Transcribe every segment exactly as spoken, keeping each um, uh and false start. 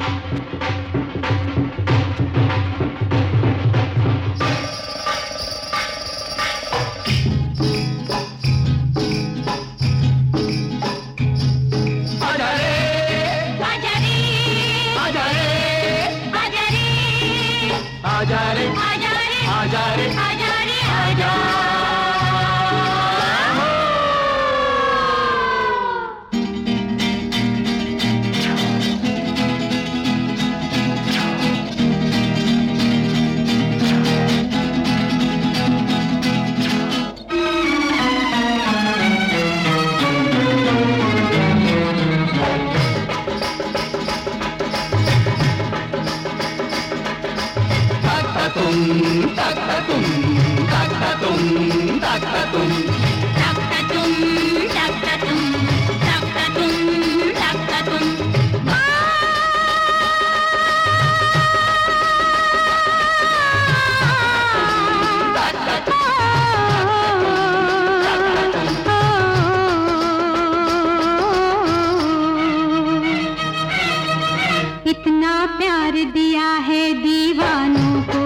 आजा रे आजा रे आजा रे आजा रे आजा। Taktatum, taktatum, taktatum, taktatum, taktatum, taktatum, taktatum, taktatum. इतना प्यार दिया है दीवानों को,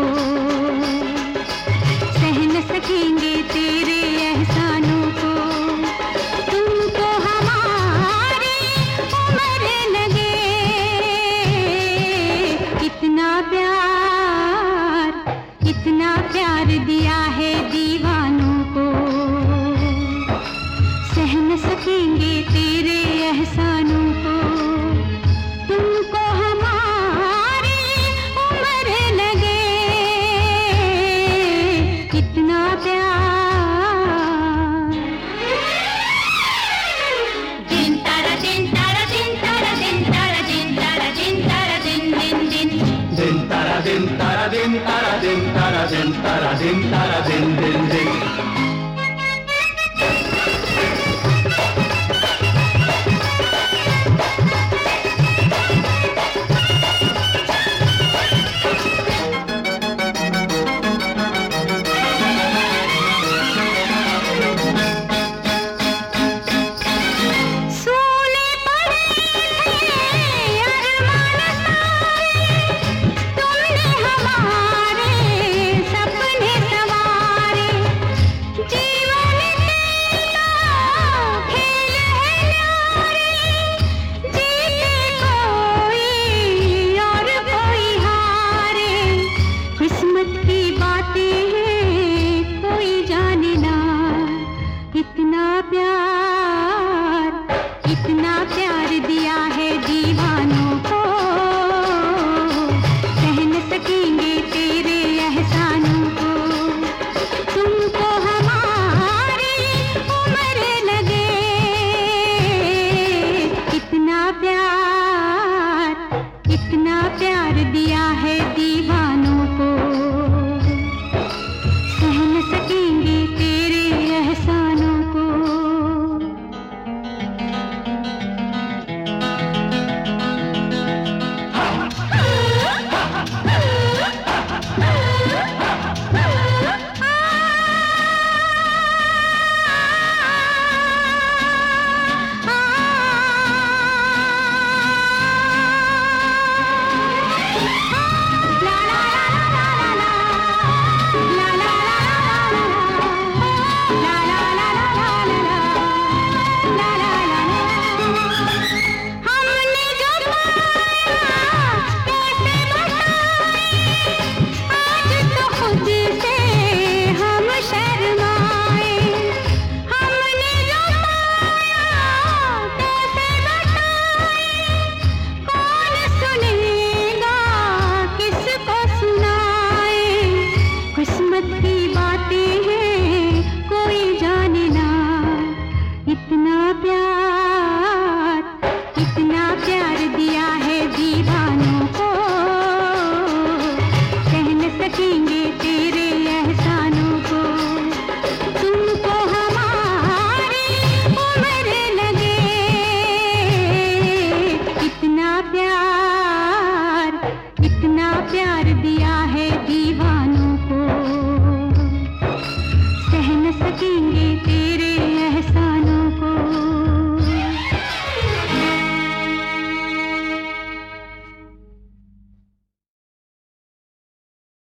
सह न सकेंगे तेरे एहसानों को। तुमको हमारी उम्र लगे, इतना प्यार इतना प्यार दिया है दीवानों को, सह न सकेंगे तेरे एहसानों को। तुमको हमारी उम्र लगे, इतना प्यार। दिन तारा दिन तारा दिन तारा दिन तारा दिन तारा दिन तारा दिन दिन दिन दिन तारा दिन तारा दिन तारा दिन तारा दिन तारा दिन तारा दिन दिन